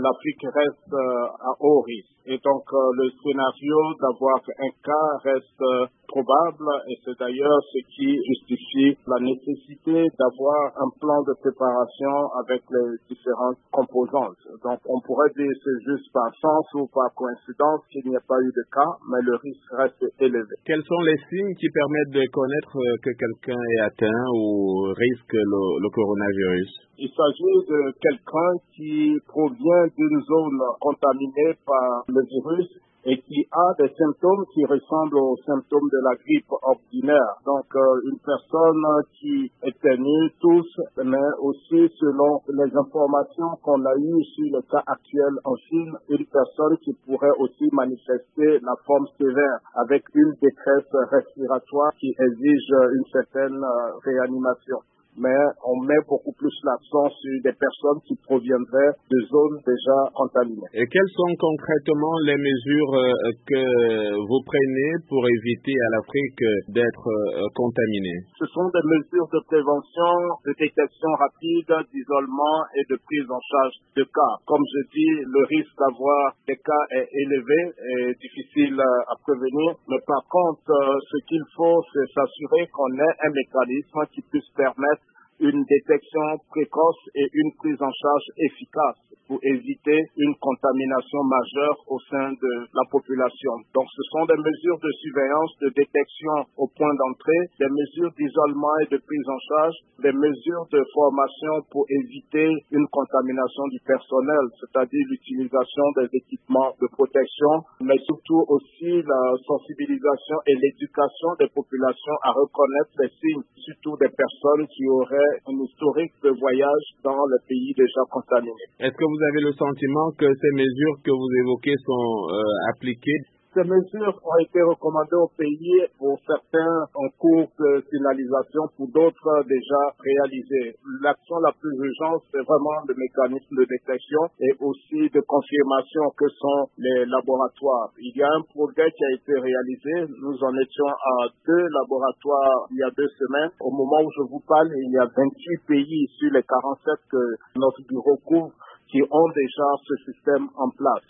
l'Afrique reste à haut risque. Et donc, le scénario d'avoir un cas reste probable et c'est d'ailleurs ce qui justifie la nécessité d'avoir un plan de préparation avec les différentes composantes. Donc, on pourrait dire que c'est juste par chance ou par coïncidence qu'il n'y a pas eu de cas, mais le risque reste élevé. Quels sont les signes qui permettent de connaître que quelqu'un est atteint ou risque le coronavirus? Il s'agit de quelqu'un qui provient d'une zone contaminée par le virus et qui a des symptômes qui ressemblent aux symptômes de la grippe ordinaire. Donc, une personne qui éternue, tousse, mais aussi selon les informations qu'on a eues sur le cas actuel en Chine, une personne qui pourrait aussi manifester la forme sévère avec une détresse respiratoire qui exige une certaine réanimation. Mais on met beaucoup plus l'accent sur des personnes qui proviendraient de zones déjà contaminées. Et quelles sont concrètement les mesures que vous prenez pour éviter à l'Afrique d'être contaminée? Ce sont des mesures de prévention, de détection rapide, d'isolement et de prise en charge de cas. Comme je dis, le risque d'avoir des cas est élevé et difficile à prévenir. Mais par contre, ce qu'il faut, c'est s'assurer qu'on ait un mécanisme qui puisse permettre une détection précoce et une prise en charge efficace pour éviter une contamination majeure au sein de la population. Donc, ce sont des mesures de surveillance, de détection au point d'entrée, des mesures d'isolement et de prise en charge, des mesures de formation pour éviter une contamination du personnel, c'est-à-dire l'utilisation des équipements de protection, mais surtout aussi la sensibilisation et l'éducation des populations à reconnaître les signes, surtout des personnes qui auraient un historique de voyage dans les pays déjà contaminés. Est-ce que vous avez le sentiment que ces mesures que vous évoquez sont appliquées? Ces mesures ont été recommandées au pays, pour certains en cours de finalisation, pour d'autres déjà réalisées. L'action la plus urgente, c'est vraiment le mécanisme de détection et aussi de confirmation que sont les laboratoires. Il y a un progrès qui a été réalisé. Nous en étions à 2 laboratoires il y a 2 semaines. Au moment où je vous parle, il y a 28 pays sur les 47 que notre bureau couvre qui ont déjà ce système en place.